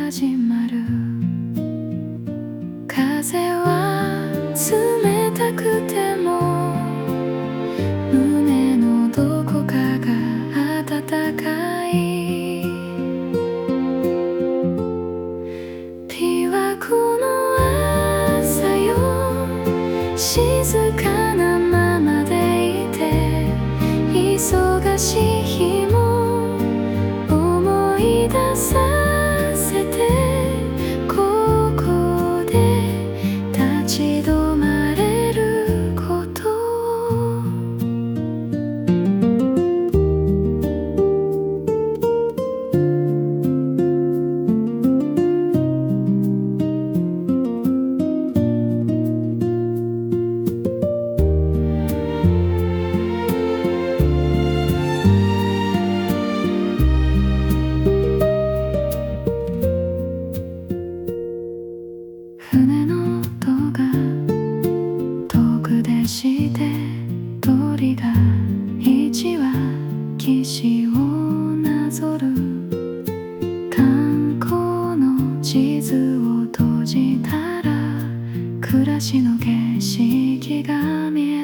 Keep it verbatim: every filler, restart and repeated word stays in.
始まる。風は冷たくても胸のどこかが暖かい。琵琶湖の朝よ、静かなままでいて、忙しい日も思い出させて、ここで立ち止まれることを。船の音が遠くでして、鳥が一羽岸をなぞる。観光の地図を閉じたら暮らしの景色が見え